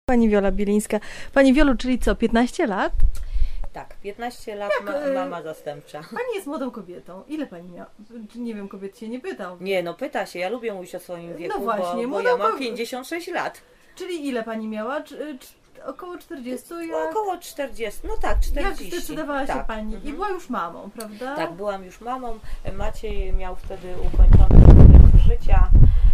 Pani Wiola Bielińska. Pani Wiolu, czyli co, 15 lat? Tak, 15 lat mama zastępcza. Pani jest młodą kobietą. Ile pani miała? Nie wiem, kobiet się nie pytał. Nie, no pyta się, ja lubię mówić o swoim wieku, No właśnie, bo ja mam 56 lat. Czyli ile pani miała? Około 40? Około 40, no tak, 40. Jak zdecydowała się tak. pani? I była już mamą, prawda? Tak, byłam już mamą. Maciej miał wtedy ukończony początek życia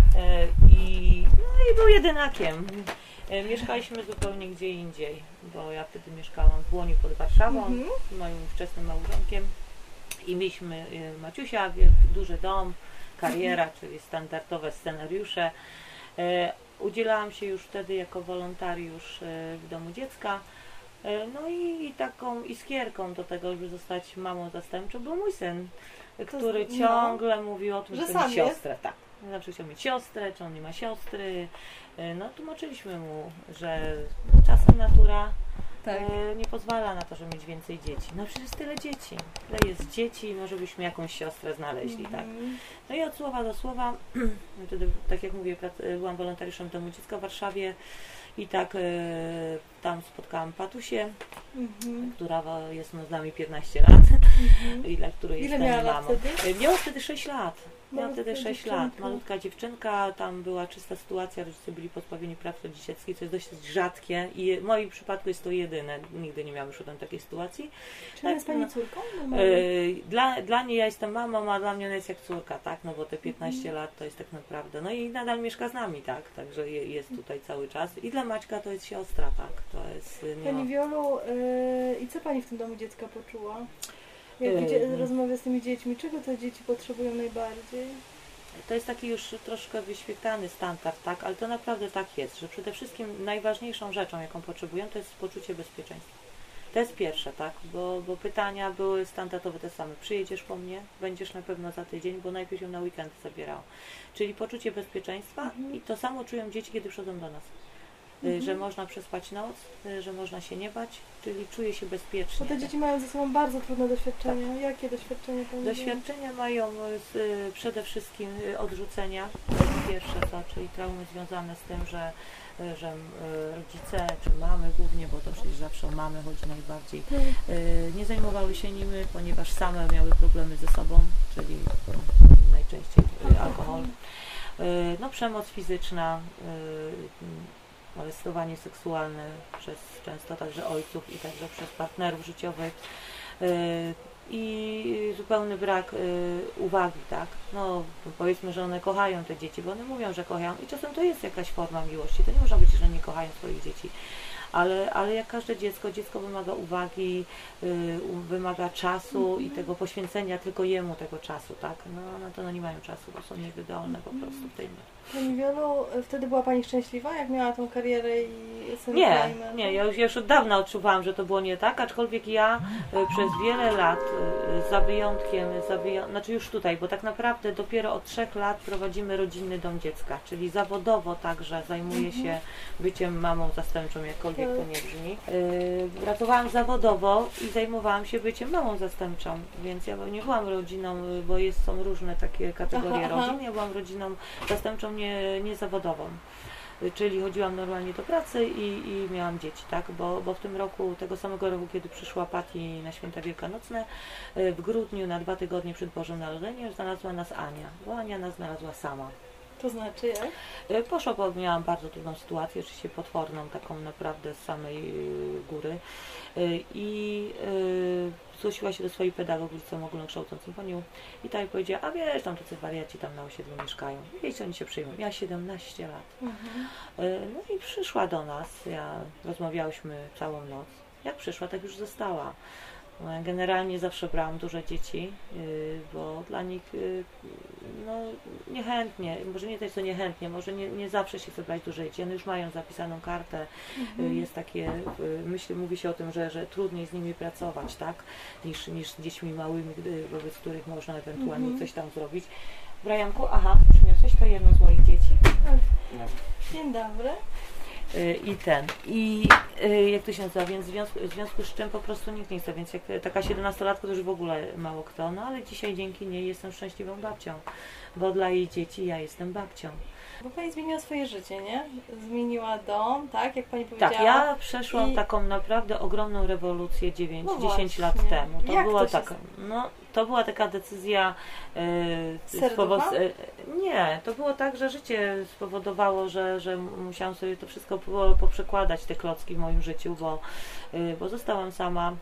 i był jedynakiem. Mieszkaliśmy zupełnie gdzie indziej, bo ja wtedy mieszkałam w Łoniu pod Warszawą z moim ówczesnym małżonkiem i mieliśmy Maciusia, duży dom, kariera, czyli standardowe scenariusze. Udzielałam się już wtedy jako wolontariusz w domu dziecka. No i taką iskierką do tego, żeby zostać mamą zastępczą, był mój syn, który ciągle mówił o tym, że chce mieć siostrę. Tak. Zawsze chciał mieć siostrę, czy on nie ma siostry. No tłumaczyliśmy mu, że czasem natura nie pozwala na to, żeby mieć więcej dzieci. No przecież tyle dzieci. Tyle jest dzieci, może byśmy jakąś siostrę znaleźli, tak. No i od słowa do słowa, wtedy, tak jak mówię, byłam wolontariuszem Domu Dziecka w Warszawie i tak tam spotkałam Patusię, która jest z nami 15 lat i dla której jestem mamą. Miała wtedy 6 lat. Miałam wtedy 6 lat, malutka dziewczynka, tam była czysta sytuacja, rodzice byli pozbawieni praw rodzicielskich, co jest dość rzadkie i w moim przypadku jest to jedyne, nigdy nie miałam już potem takiej sytuacji. Czy jest pani córką? Dla niej ja jestem mamą, a dla mnie ona jest jak córka, tak, no bo te 15 lat to jest tak naprawdę, no i nadal mieszka z nami, tak, także jest tutaj cały czas i dla Maćka to jest siostra, tak, to jest... Pani Wiolu, i co pani w tym domu dziecka poczuła? Jak rozmawia z tymi dziećmi, czego te dzieci potrzebują najbardziej? To jest taki już troszkę wyświetlany standard, tak? Ale to naprawdę tak jest, że przede wszystkim najważniejszą rzeczą, jaką potrzebują, to jest poczucie bezpieczeństwa. To jest pierwsze, tak? Bo pytania były standardowe te same. Przyjedziesz po mnie, będziesz na pewno za tydzień, bo najpierw ją na weekend zabierał. Czyli poczucie bezpieczeństwa i to samo czują dzieci, kiedy przychodzą do nas. Że można przespać noc, że można się nie bać, czyli czuję się bezpiecznie. Bo te dzieci mają ze sobą bardzo trudne doświadczenia. Tak. Jakie doświadczenia pani Doświadczenia mają przede wszystkim odrzucenia, pierwsze to, czyli traumy związane z tym, że rodzice, czy mamy głównie, bo to przecież zawsze o mamy chodzi najbardziej, nie zajmowały się nimi, ponieważ same miały problemy ze sobą, czyli najczęściej alkohol. No, przemoc fizyczna, molestowanie seksualne przez często także ojców i także przez partnerów życiowych i zupełny brak uwagi, tak? No powiedzmy, że one kochają te dzieci, bo one mówią, że kochają i czasem to jest jakaś forma miłości, to nie można powiedzieć, że nie kochają swoich dzieci. Ale jak każde dziecko wymaga uwagi, wymaga czasu i tego poświęcenia tylko jemu tego czasu, tak? No to nie mają czasu, bo są niewydolne po prostu w tej mierze. Pani Wiolu, wtedy była pani szczęśliwa, jak miała tą karierę i Nie, ja już od dawna odczuwałam, że to było nie tak, aczkolwiek ja przez wiele lat, znaczy już tutaj, bo tak naprawdę dopiero od 3 lat prowadzimy rodzinny dom dziecka, czyli zawodowo także zajmuję się byciem mamą zastępczą, jakkolwiek to nie brzmi. Pracowałam zawodowo i zajmowałam się byciem mamą zastępczą, więc ja nie byłam rodziną, bo są różne takie kategorie rodzin, ja byłam rodziną zastępczą niezawodową. Czyli chodziłam normalnie do pracy i miałam dzieci, tak? Bo w tym roku, tego samego roku, kiedy przyszła Pati na święta wielkanocne, w grudniu na 2 tygodnie przed Bożym Narodzeniem znalazła nas Ania, bo Ania nas znalazła sama. To znaczy jak? Poszła, bo miałam bardzo trudną sytuację, oczywiście potworną, taką naprawdę z samej góry i zgłosiła się do swojej pedagogicom ogólnokształcącym po nią i ta jej powiedziała, a wiesz, tam tacy wariaci tam na osiedlu mieszkają, wiecie, oni się przyjmą. Miała 17 lat. No i przyszła do nas, rozmawiałyśmy całą noc. Jak przyszła, tak już została. Generalnie zawsze brałam duże dzieci, bo dla nich no, niechętnie, może nie to niechętnie, może nie zawsze się chce brać duże dzieci, one już mają zapisaną kartę, jest takie, mówi się o tym, że trudniej z nimi pracować, tak, niż z dziećmi małymi, wobec których można ewentualnie coś tam zrobić. Brianku, przyniosłeś to jedno z moich dzieci? Dzień dobry. I jak to się nazywa, więc w związku z czym po prostu nikt nie chce, więc jak taka 17-latka to już w ogóle mało kto, no ale dzisiaj dzięki niej jestem szczęśliwą babcią, bo dla jej dzieci ja jestem babcią. Bo Pani zmieniła swoje życie, nie? Zmieniła dom, tak? Jak Pani powiedziała. Tak, ja przeszłam taką naprawdę ogromną rewolucję 10 lat temu. To była taka decyzja nie, to było tak, że życie spowodowało, że musiałam sobie to wszystko poprzekładać, te klocki w moim życiu, bo zostałam sama,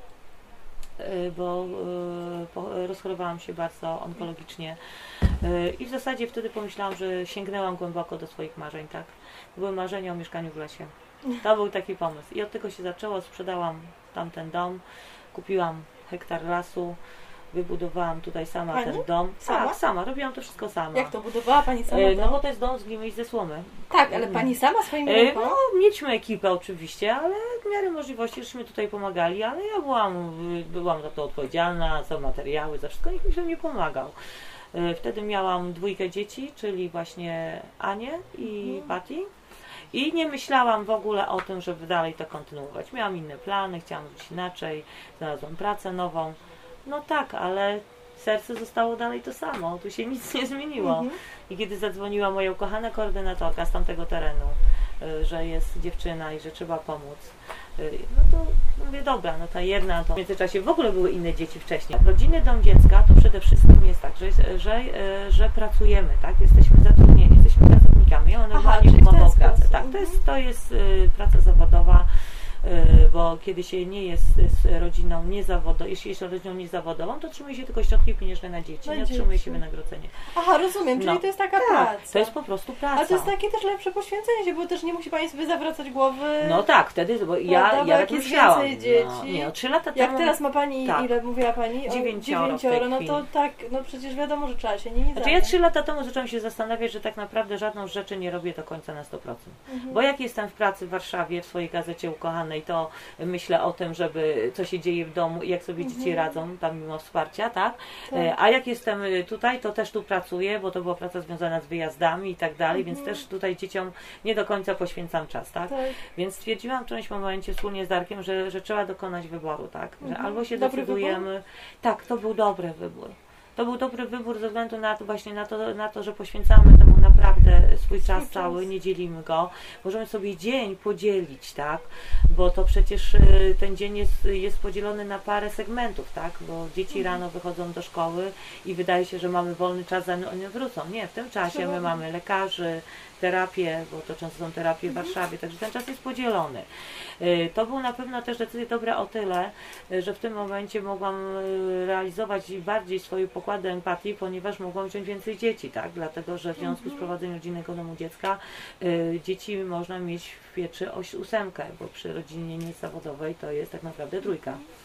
bo rozchorowałam się bardzo onkologicznie i w zasadzie wtedy pomyślałam, że sięgnęłam głęboko do swoich marzeń, tak? To były marzenia o mieszkaniu w lesie. To był taki pomysł i od tego się zaczęło, sprzedałam tamten dom, kupiłam hektar lasu, wybudowałam tutaj sama ten dom. Sama? Tak, sama, robiłam to wszystko sama. Jak to budowała Pani sama? No bo to jest dom z gliny i ze słomy. Tak, ale Pani sama swoimi rękoma? No, mieliśmy ekipę oczywiście, ale w miarę możliwości żeśmy tutaj pomagali, ale ja byłam za to odpowiedzialna, za materiały, za wszystko, nikt mi się nie pomagał. Wtedy miałam 2 dzieci, czyli właśnie Anię i Patty. I nie myślałam w ogóle o tym, żeby dalej to kontynuować. Miałam inne plany, chciałam żyć inaczej, znalazłam pracę nową. No tak, ale serce zostało dalej to samo, tu się nic nie zmieniło. I kiedy zadzwoniła moja ukochana koordynatorka z tamtego terenu, że jest dziewczyna i że trzeba pomóc, no to mówię, dobra, no ta jedna, to w międzyczasie w ogóle były inne dzieci wcześniej. Rodzinny dom dziecka to przede wszystkim jest tak, że pracujemy, tak, jesteśmy zatrudnieni, jesteśmy pracownikami, one normalnie umową o pracę. Tak, to jest praca zawodowa, bo kiedy się nie jest z rodziną niezawodową, jeśli jest rodziną niezawodową, to otrzymuje się tylko środki pieniężne na dzieci, nie otrzymuje się wynagrodzenie. Aha, rozumiem, czyli to jest taka praca. To jest po prostu praca. Ale to jest takie też lepsze poświęcenie się, bo też nie musi Pani sobie zawracać głowy. No tak, wtedy, bo ja tak myślałam. Dzieci. 3 lata temu. Jak teraz ma Pani, ile mówiła Pani? 9, no to tak, no przecież wiadomo, że trzeba się nie Znaczy ja 3 lata temu zaczęłam się zastanawiać, że tak naprawdę żadną z rzeczy nie robię do końca na 100%. Bo jak jestem w pracy w Warszawie, w swojej gazecie ukochanej, to myślę o tym, żeby co się dzieje w domu i jak sobie dzieci radzą, tam mimo wsparcia, tak? A jak jestem tutaj, to też tu pracuję, bo to była praca związana z wyjazdami i tak dalej, więc też tutaj dzieciom nie do końca poświęcam czas, tak? Więc stwierdziłam w którymś momencie wspólnie z Darkiem, że trzeba dokonać wyboru, tak? Że albo się decydujemy. Tak, to był dobry wybór. To był dobry wybór ze względu na to, właśnie na to, że poświęcamy temu naprawdę swój czas cały, nie dzielimy go. Możemy sobie dzień podzielić, tak? Bo to przecież ten dzień jest podzielony na parę segmentów, tak? Bo dzieci rano wychodzą do szkoły i wydaje się, że mamy wolny czas, zanim one wrócą. Nie, w tym czasie my mamy lekarzy, terapię, bo to często są terapie w Warszawie, także ten czas jest podzielony. To był na pewno też decyzja dobra o tyle, że w tym momencie mogłam realizować bardziej swoje pokłady empatii, ponieważ mogłam wziąć więcej dzieci, tak? Dlatego, że w związku z prowadzeniem rodzinnego domu dziecka dzieci można mieć w pieczy 8, bo przy rodzinie niezawodowej to jest tak naprawdę 3.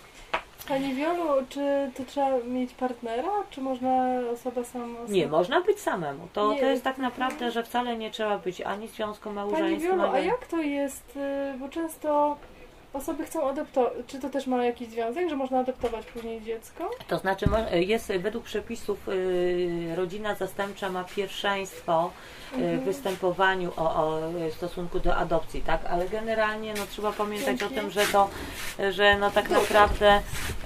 Pani Wiolu, czy to trzeba mieć partnera, czy można osoba sama? Nie, można być samemu. To jest tak naprawdę, że wcale nie trzeba być ani związku małżeńskim. Pani Wiolu, a jak to jest, bo często osoby chcą adoptować, czy to też ma jakiś związek, że można adoptować później dziecko? To znaczy jest według przepisów rodzina zastępcza ma pierwszeństwo w występowaniu w stosunku do adopcji, tak? Ale generalnie no, trzeba pamiętać o tym, że no tak naprawdę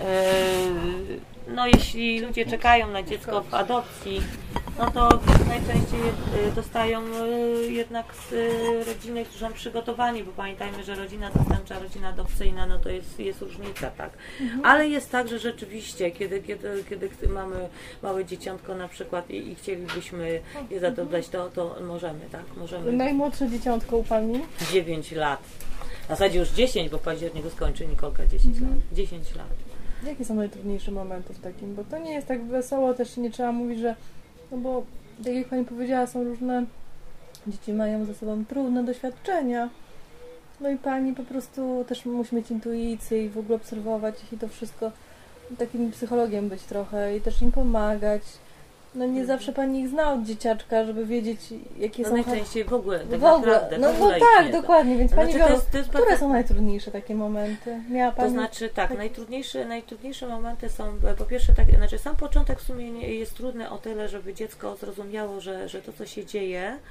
no jeśli ludzie czekają na dziecko w adopcji, no to najczęściej dostają jednak z rodziny, którzy są przygotowani, bo pamiętajmy, że rodzina zastępcza, rodzina adopcyjna, no to jest różnica, tak. Ale jest tak, że rzeczywiście, kiedy mamy małe dzieciątko na przykład i chcielibyśmy je zadobać, to możemy, tak, możemy. Najmłodsze dzieciątko u Pani? 9 lat. W zasadzie już 10, bo w październiku skończy Nikolka 10 lat. 10 lat. Jakie są najtrudniejsze momenty w takim? Bo to nie jest tak wesoło, też nie trzeba mówić, że no bo tak jak Pani powiedziała, są różne dzieci mają ze sobą trudne doświadczenia. No i Pani po prostu też musi mieć intuicję i w ogóle obserwować i to wszystko, takim psychologiem być trochę i też im pomagać. No nie zawsze Pani ich zna od dzieciaczka, żeby wiedzieć, jakie są... najczęściej w ogóle, tak naprawdę. No tak, dokładnie, więc Pani znaczy, Wiolu, które są najtrudniejsze takie momenty? Miała Pani... To znaczy tak, najtrudniejsze momenty są po pierwsze, sam początek w sumie jest trudny o tyle, żeby dziecko zrozumiało, że to co się dzieje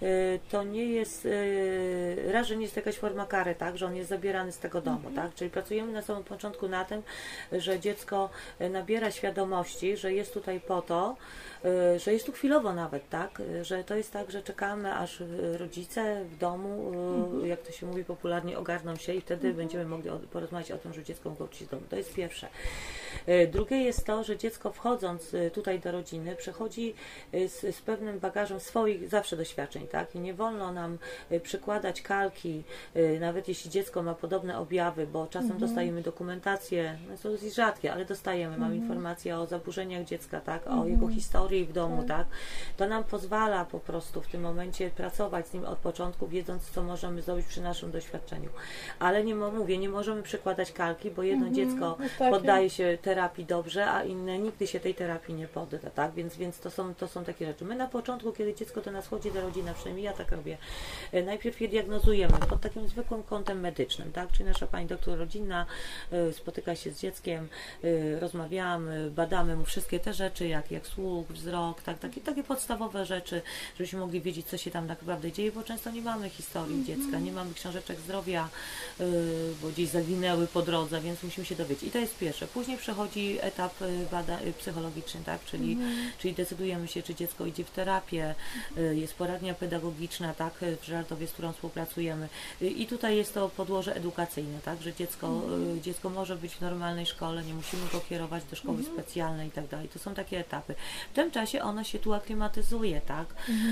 to nie jest, raz, że nie jest jakaś forma kary, tak, że on jest zabierany z tego domu, tak, czyli pracujemy na samym początku na tym, że dziecko nabiera świadomości, że jest tutaj po to, że jest tu chwilowo nawet, tak, że to jest tak, że czekamy, aż rodzice w domu, jak to się mówi popularnie, ogarną się i wtedy będziemy mogli porozmawiać o tym, że dziecko mogło wrócić z domu. To jest pierwsze. Drugie jest to, że dziecko wchodząc tutaj do rodziny przechodzi z pewnym bagażem swoich zawsze doświadczeń, tak, i nie wolno nam przykładać kalki, nawet jeśli dziecko ma podobne objawy, bo czasem dostajemy dokumentację, no są dosyć rzadkie, ale dostajemy, mamy informacje o zaburzeniach dziecka, tak, o jego historii w domu, tak, to nam pozwala po prostu w tym momencie pracować z nim od początku, wiedząc, co możemy zrobić przy naszym doświadczeniu. Ale nie możemy przykładać kalki, bo jedno dziecko poddaje się terapii dobrze, a inne nigdy się tej terapii nie podda, tak, więc to są takie rzeczy. My na początku, kiedy dziecko do nas chodzi, do rodziny, przynajmniej ja tak robię, najpierw je diagnozujemy pod takim zwykłym kątem medycznym, tak, czyli nasza pani doktor rodzinna spotyka się z dzieckiem, rozmawiamy, badamy mu wszystkie te rzeczy, jak słuch, wzrok, tak, takie podstawowe rzeczy, żebyśmy mogli wiedzieć, co się tam naprawdę dzieje, bo często nie mamy historii dziecka, nie mamy książeczek zdrowia, bo gdzieś zawinęły po drodze, więc musimy się dowiedzieć. I to jest pierwsze. Później przechodzi etap psychologiczny, tak, czyli decydujemy się, czy dziecko idzie w terapię, jest poradnia pedagogiczna, tak, w Żartowie, z którą współpracujemy. I tutaj jest to podłoże edukacyjne, tak, że dziecko może być w normalnej szkole, nie musimy go kierować do szkoły specjalnej i tak dalej. To są takie etapy. W tym czasie ono się tu aklimatyzuje, tak,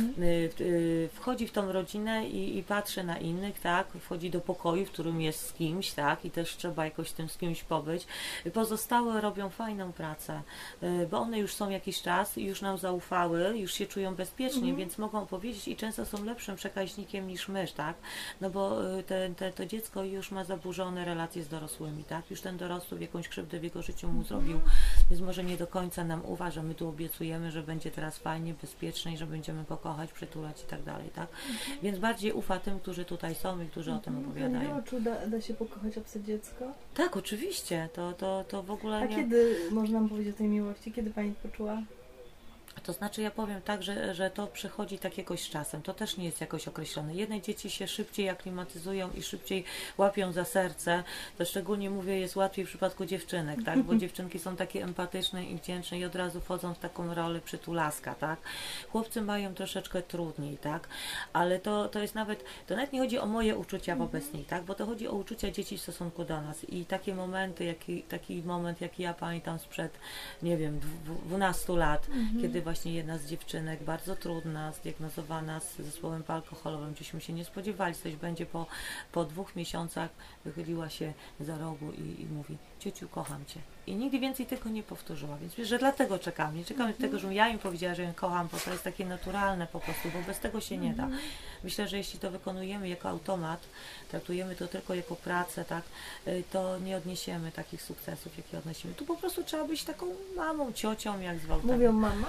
wchodzi w tą rodzinę i patrzy na innych, tak, wchodzi do pokoju, w którym jest z kimś, tak, i też trzeba jakoś tym z kimś pobyć. Pozostałe robią fajną pracę, bo one już są jakiś czas i już nam zaufały, już się czują bezpiecznie, więc mogą powiedzieć i często są lepszym przekaźnikiem niż my, tak, no bo to dziecko już ma zaburzone relacje z dorosłymi, tak, już ten dorosły jakąś krzywdę w jego życiu mu zrobił, więc może nie do końca nam uważa, my tu obiecujemy, że będzie teraz fajnie, bezpiecznie, że będziemy go kochać, przytulać i tak dalej, tak, więc bardziej ufa tym, którzy tutaj są i którzy o tym opowiadają. Czy da się pokochać obce dziecko? Tak, oczywiście, to w ogóle nie... A kiedy można powiedzieć o tej miłości? Kiedy Pani poczuła? To znaczy ja powiem tak, że to przychodzi tak jakoś z czasem, to też nie jest jakoś określone. Jedne dzieci się szybciej aklimatyzują i szybciej łapią za serce, to szczególnie mówię, jest łatwiej w przypadku dziewczynek, tak, bo dziewczynki są takie empatyczne i wdzięczne i od razu wchodzą w taką rolę przytulaska, tak. Chłopcy mają troszeczkę trudniej, tak, ale to jest nawet nie chodzi o moje uczucia wobec nich, tak, bo to chodzi o uczucia dzieci w stosunku do nas i takie momenty, taki moment, jaki ja pamiętam sprzed, nie wiem, 12 lat, kiedy właśnie jedna z dziewczynek, bardzo trudna, zdiagnozowana z zespołem alkoholowym, gdzieśmy się nie spodziewali, coś będzie po 2 miesiącach, wychyliła się za rogu i mówi: ciociu, kocham Cię. I nigdy więcej tego nie powtórzyła, więc wiesz, że dlatego czekam. Nie czekam tego, żebym ja im powiedziała, że ją kocham, bo to jest takie naturalne po prostu, bo bez tego się nie da. Myślę, że jeśli to wykonujemy jako automat, traktujemy to tylko jako pracę, tak, to nie odniesiemy takich sukcesów, jakie odnosimy. Tu po prostu trzeba być taką mamą, ciocią, jak zwał. Mówią mama?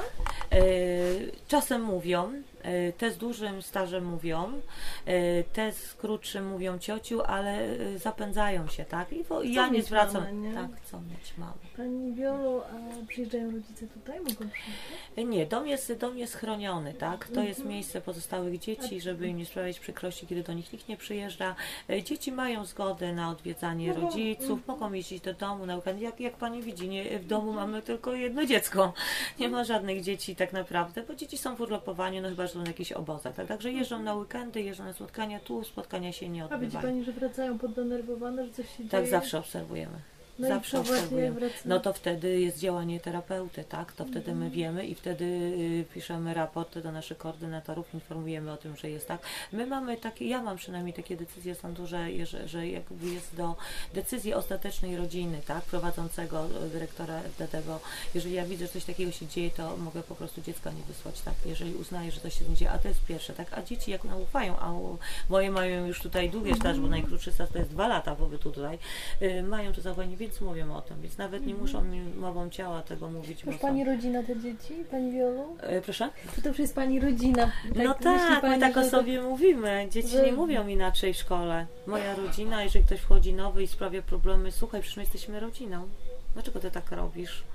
Czasem mówią, te z dużym stażem mówią, te z krótszym mówią ciociu, ale zapędzają się, tak? I ja nie zwracam. Mamę, nie? Tak, chcą mieć mamę. Pani Wiolu, a przyjeżdżają rodzice tutaj? Mogą przyjechać? Nie, dom jest chroniony, tak? To jest miejsce pozostałych dzieci, żeby im nie sprawiać przykrości, kiedy do nich nikt nie przyjeżdża. Dzieci mają zgodę na odwiedzanie rodziców, mogą jeździć do domu na weekend. Jak Pani widzi, nie, w domu mamy tylko jedno dziecko. Nie ma żadnych dzieci tak naprawdę, bo dzieci są w urlopowaniu, no chyba, że są na jakichś obozach. Tak? Także jeżdżą na weekendy, jeżdżą na spotkania, tu spotkania się nie A odbywają. widzi Pani, że wracają poddenerwowane, że coś się dzieje? Tak, zawsze obserwujemy. No zawsze obserwujemy. Wraca. No to wtedy jest działanie terapeuty, tak? To wtedy my wiemy i wtedy piszemy raporty do naszych koordynatorów, informujemy o tym, że jest tak. My mamy takie, ja mam przynajmniej takie decyzje sądu, że jakby jest do decyzji ostatecznej rodziny, tak? Prowadzącego dyrektora FDD-go. Jeżeli ja widzę, że coś takiego się dzieje, to mogę po prostu dziecka nie wysłać, tak? Jeżeli uznaję, że coś się dzieje, a to jest pierwsze, tak? A dzieci jak ufają, a moje mają już tutaj długie staż, bo najkrótszy staż to jest 2 lata pobytu tutaj, mają to zachowanie, więc mówią o tym, więc nawet nie muszą mi mową ciała tego mówić. Już Pani rodzina te dzieci, Pani Wiolu? Proszę? Czy to już jest Pani rodzina? Tak, no tak, pani, my tak o sobie mówimy. Dzieci nie mówią inaczej w szkole. Moja rodzina, jeżeli ktoś wchodzi nowy i sprawia problemy, słuchaj, przecież my jesteśmy rodziną. Dlaczego Ty tak robisz?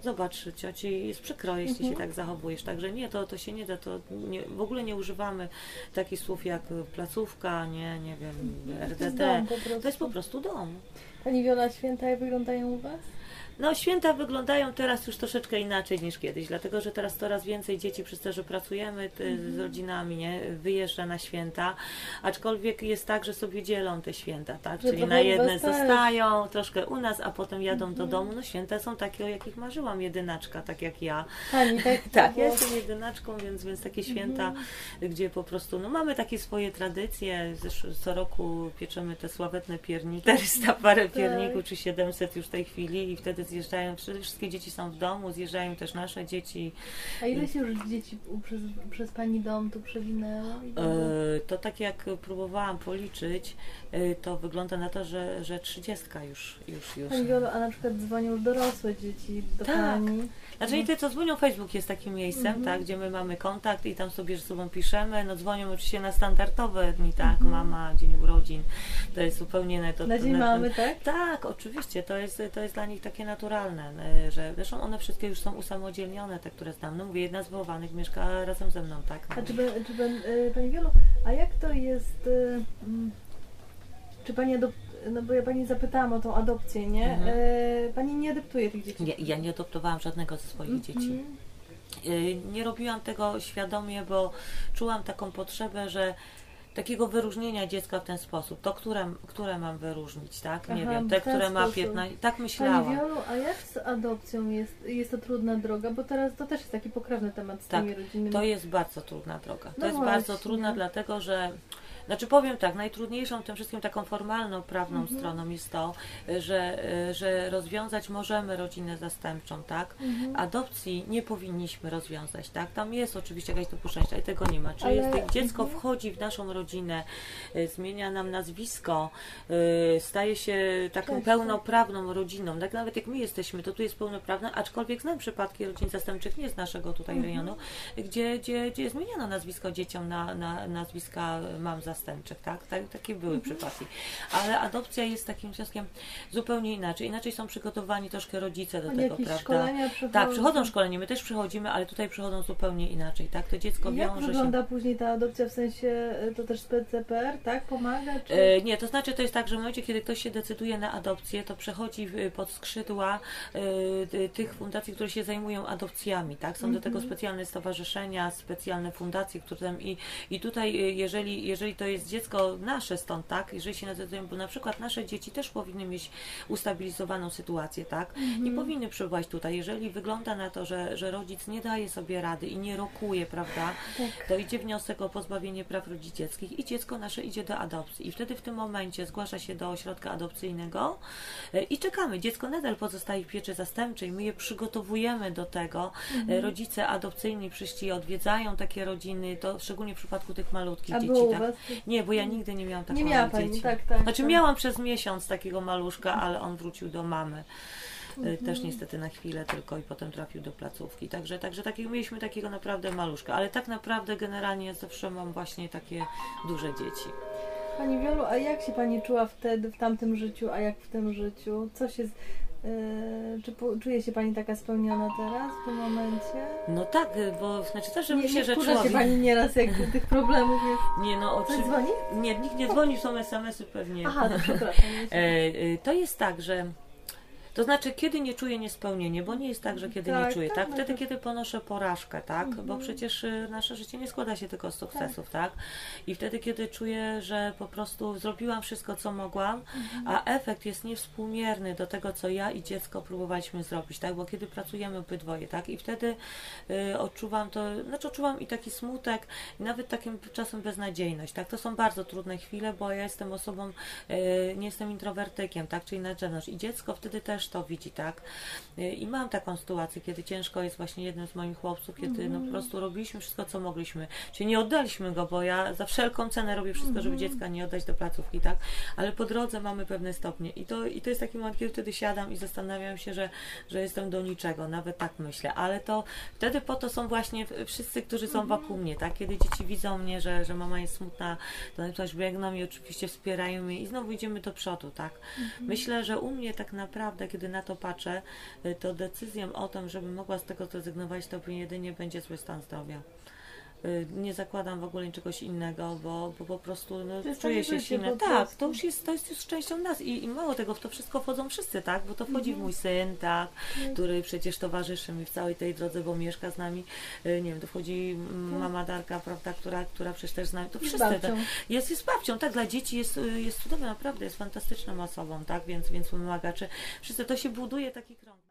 zobacz, cioci, jest przykro, jeśli się tak zachowujesz. Także nie, to się nie da, w ogóle nie używamy takich słów jak placówka, nie wiem, RDD. To jest po prostu dom. Pani Wiola, święta jak wyglądają u Was? No, święta wyglądają teraz już troszeczkę inaczej niż kiedyś, dlatego że teraz coraz więcej dzieci, przez to, że pracujemy z rodzinami, nie, wyjeżdża na święta, aczkolwiek jest tak, że sobie dzielą te święta, tak? Czyli na jedne zostają, troszkę u nas, a potem jadą do domu. No, święta są takie, o jakich marzyłam, jedynaczka, tak jak ja. Pani, tak? Tak, ja jestem jedynaczką, więc takie święta, gdzie po prostu, no, mamy takie swoje tradycje, co roku pieczemy te sławetne pierniki, 400 parę pierników, czy 700 już w tej chwili i wtedy zjeżdżają, wszystkie dzieci są w domu, zjeżdżają też nasze dzieci. A ile się już dzieci przez Pani dom tu przewinęło? To tak jak próbowałam policzyć, to wygląda na to, że 30 już. Pani Wiolo, a na przykład dzwonią już dorosłe dzieci do Pani? Znaczy i te, co dzwonią, Facebook jest takim miejscem, tak, gdzie my mamy kontakt i tam sobie ze sobą piszemy, no dzwonią oczywiście na standardowe dni, tak, mama, dzień urodzin, to jest zupełnie... Na dzień mamy, tak? Tak, oczywiście, to jest dla nich takie naturalne, że zresztą one wszystkie już są usamodzielnione, te, które znam, no mówię, jedna z wychowanych mieszka razem ze mną, tak. A Pani Wiolo, a jak to jest, czy Pani no bo ja Pani zapytałam o tą adopcję, nie? Pani nie adoptuje tych dzieci? Ja nie adoptowałam żadnego ze swoich dzieci. Nie robiłam tego świadomie, bo czułam taką potrzebę, że takiego wyróżnienia dziecka w ten sposób, to które mam wyróżnić, tak? Nie wiem, te, które ma 15, tak myślałam. Pani Wiolu, a jak z adopcją jest to trudna droga? Bo teraz to też jest taki pokrewny temat z tymi rodzinami. To jest bardzo trudna droga. To jest bardzo trudna, dlatego że znaczy powiem tak, najtrudniejszą tym wszystkim taką formalną, prawną stroną jest to, że rozwiązać możemy rodzinę zastępczą, tak? Adopcji nie powinniśmy rozwiązać, tak? Tam jest oczywiście jakaś dopuszczalność, ale tego nie ma. Czyli dziecko wchodzi w naszą rodzinę, zmienia nam nazwisko, staje się taką pełnoprawną rodziną. Tak nawet jak my jesteśmy, to tu jest pełnoprawna, aczkolwiek znam przypadki rodzin zastępczych, nie z naszego tutaj rejonu, gdzie zmieniano nazwisko dzieciom na nazwiska mam zastępczych, tak? Takie były przypadki. Ale adopcja jest takim związkiem zupełnie inaczej. Inaczej są przygotowani troszkę rodzice do tego, prawda? Szkolenia przychodzą? Tak, przychodzą szkolenie, my też przychodzimy, ale tutaj przychodzą zupełnie inaczej, tak? To dziecko wiąże się... Jak wygląda później ta adopcja, w sensie to też PCPR, tak? Pomaga? Czy... Nie, to znaczy to jest tak, że w momencie, kiedy ktoś się decyduje na adopcję, to przechodzi pod skrzydła tych fundacji, które się zajmują adopcjami, tak? Są do tego specjalne stowarzyszenia, specjalne fundacje, które tam i tutaj, jeżeli to jest dziecko nasze stąd, tak? Jeżeli się nazywają, bo na przykład nasze dzieci też powinny mieć ustabilizowaną sytuację, tak? Nie powinny przybywać tutaj. Jeżeli wygląda na to, że rodzic nie daje sobie rady i nie rokuje, prawda? To idzie wniosek o pozbawienie praw rodzicielskich i dziecko nasze idzie do adopcji. I wtedy w tym momencie zgłasza się do ośrodka adopcyjnego i czekamy. Dziecko nadal pozostaje w pieczy zastępczej. My je przygotowujemy do tego. Rodzice adopcyjni przyszli, odwiedzają takie rodziny, to szczególnie w przypadku tych malutkich dzieci, tak? Nie, bo ja nigdy nie miałam takiego dzieci. Pani, tak. Znaczy miałam przez miesiąc takiego maluszka, ale on wrócił do mamy. Też niestety na chwilę tylko i potem trafił do placówki. Także mieliśmy takiego naprawdę maluszka, ale tak naprawdę generalnie zawsze mam właśnie takie duże dzieci. Pani Wiolu, a jak się Pani czuła wtedy, w tamtym życiu, a jak w tym życiu? Co się... czy czuje się Pani taka spełniona teraz, w tym momencie? No tak, bo znaczy też, że myślę, że człowiek... się Pani nieraz, jak tych problemów jest... Nie, no Ktoś dzwoni? Nie, nikt nie dzwoni, są SMS-y pewnie. Aha, to przepraszam. To jest tak, że to znaczy, kiedy nie czuję niespełnienie, bo nie jest tak, że kiedy nie czuję, tak? Wtedy, kiedy ponoszę porażkę, tak? Bo przecież nasze życie nie składa się tylko z sukcesów, tak? I wtedy, kiedy czuję, że po prostu zrobiłam wszystko, co mogłam, a efekt jest niewspółmierny do tego, co ja i dziecko próbowaliśmy zrobić, tak? Bo kiedy pracujemy obydwoje, tak? I wtedy odczuwam to, znaczy odczuwam i taki smutek, i nawet takim czasem beznadziejność, tak? To są bardzo trudne chwile, bo ja jestem osobą, nie jestem introwertykiem, tak? Czyli na zewnątrz. I dziecko wtedy też to widzi, tak? I mam taką sytuację, kiedy ciężko jest właśnie jednym z moich chłopców, kiedy no po prostu robiliśmy wszystko, co mogliśmy. Czyli nie oddaliśmy go, bo ja za wszelką cenę robię wszystko, żeby dziecka nie oddać do placówki, tak? Ale po drodze mamy pewne stopnie. I to jest taki moment, kiedy wtedy siadam i zastanawiam się, że jestem do niczego, nawet tak myślę. Ale to wtedy po to są właśnie wszyscy, którzy są wokół mnie, tak? Kiedy dzieci widzą mnie, że mama jest smutna, to też biegną i oczywiście wspierają mnie i znowu idziemy do przodu, tak? Myślę, że u mnie tak naprawdę kiedy na to patrzę, to decyzją o tym, żeby mogła z tego zrezygnować, to jedynie będzie zły stan zdrowia. Nie zakładam w ogóle czegoś innego, bo po prostu no, czuję się silna. Tak, to jest już częścią nas i mało tego, w to wszystko wchodzą wszyscy, tak? Bo to wchodzi mój syn, tak? Który przecież towarzyszy mi w całej tej drodze, bo mieszka z nami. Nie wiem, to wchodzi mama Darka, prawda, która przecież też z nami. To wszyscy. Jest babcią, tak? Dla dzieci jest cudowna, naprawdę jest fantastyczną osobą, tak? Więc wymagacze. Wszyscy to się buduje taki krąg.